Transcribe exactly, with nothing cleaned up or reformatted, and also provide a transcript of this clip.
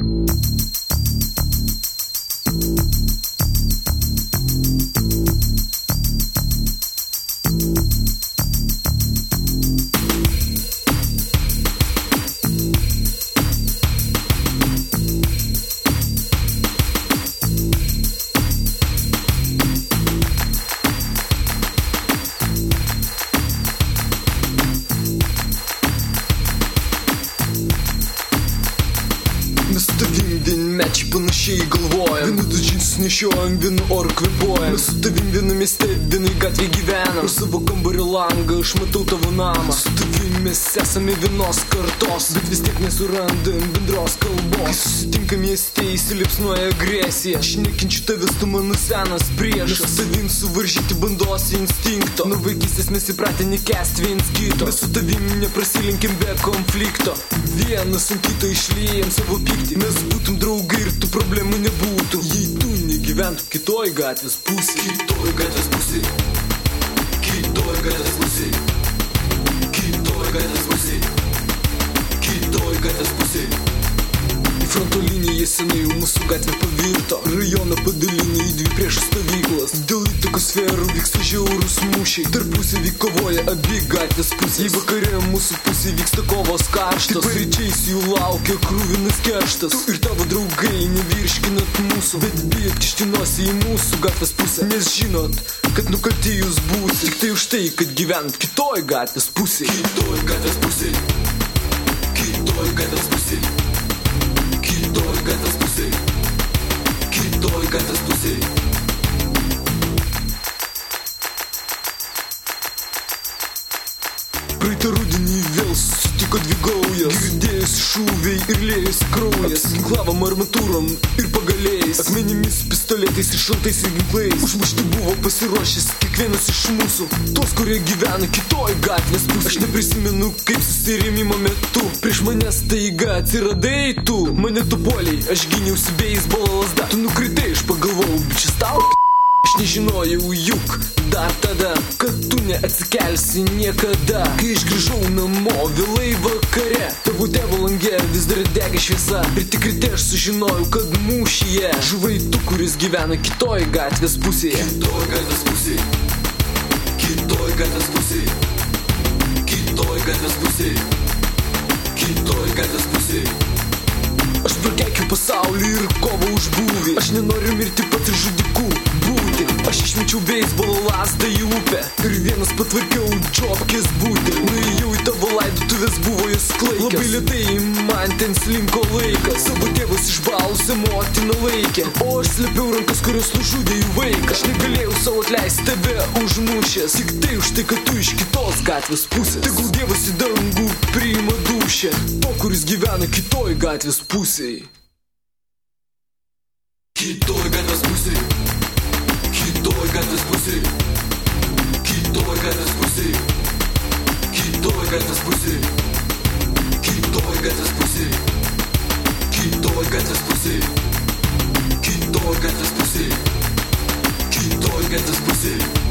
Mes su tavim vienmečiai panašiai galvojam, vienu du džinsus nešiojam, vienu oru kvėpuojam. Mes su tavim vienu mieste, vienai gatvėj gyvenam. Pro savo kambario langą aš matau tavo namą. Su tavim mes esame vienos kartos, bet vis tiek nesurandam bendros kalbos. Kai susitinkam mieste įsiliepsnoja agresija, aš nekenčiu tavęs, tu mano senas priešas. Mes su tavim suvaržyti bandos instinkto, nuo vaikystės mes įpratę nekęst viens kito. Mes su tavim neprasilenkim be konflikto, vienas ant kito išliejam savo pyktį. Mes būtum draugai ir tų problemų nebūtų, jei tu negyventum kitoj gatvės pusėj. Kitoj gatvės pusėj, kitoj gatvės pusėj, kitoj gatvės pusėj, kitoj gatvės pusėj. Į fronto liniją senai jau mūsų gatvė pavirto, rajoną padalinė į dvi priešų stovyklas. Dėl įtakos sferų vyksta žiaurūs mūšiai, tarpusavy kovoja abi gatvės pusės. Jei vakare mūsų pusė vyksta kovos karštos, tai paryčiais jų laukia krūvinas kerštas. Tu ir tavo draugai nevirškinat mūsų, bet bijot kišti nosį į mūsų gatvės pusę, nes žinot, kad nukalti jūs būsit tik tai už tai, kad gyvenat kitoj gatvės pusėj. Kitoj gatvės pusėj, kitoj gatvės pusėj, kitoj gatvės pusėj, kitoj gatvės pusėj. Praeitą rudenį vėl susitiko dvi gaujas, girdėjosi šūviai ir lėjosi kraujas. Apsiginklavom armatūrom ir pagaliais, akmenimis, pistoletais ir šaltais ir ginklais. Užmušti buvo pasiruošęs kiekvienas iš mūsų, tuos, kurie gyvena kitoj gatvės pusėj. Aš neprisimenu, kaip susirėmimo metu prieš mane staiga atsiradai tu. Mane tu puoliai, aš gyniausi beisbolo lazda. Tu nukritai, aš pagalvojau, bičias tau. Aš nežinojau juk dar tada, kad tu neatsikelsi niekada. Kai aš grįžau namo vėlai vakare, tavo tėvo lange vis dar dega šviesa. Ir tik ryte aš sužinojau, kad mūšyje žuvai tu, kuris gyvena kitoj gatvės pusėje. Kitoj gatvės pusėje, kitoj gatvės pusėje, kitoj gatvės pusėje, kitoj gatvės pusėje. Aš prakeikiu pasaulį ir kovą už būvį, aš nenoriu mirti pats ir žudiku būti. Aš išmečiau beisbolo lazdą į upę ir vienas patvarkiau džobkės būti. Nuėjau į tavo laidotuvės, buvo jos klaikios, labai lėtai man ten slinko laikas. Savo tėvas išbalusią motiną laikė, o aš slėpiau rankas, kurios nužudė jų vaiką. Aš negalėjau savo atleisti tave užmušęs, tik tai už tai, kad tu iš kitos gatvės pusės. Tegul Dievas į dangų priima dūšią to, kuris gyvena kitoj gatvės pusėj. Kitoj gatvės pusėj, kitoj gatvės pusėj, kitoj gatvės pusėj, kitoj gatvės pusėj, kitoj gatvės pusėj, kitoj gatvės pusėj, kitoj gatvės pusėj, kitoj gatvės pusėj.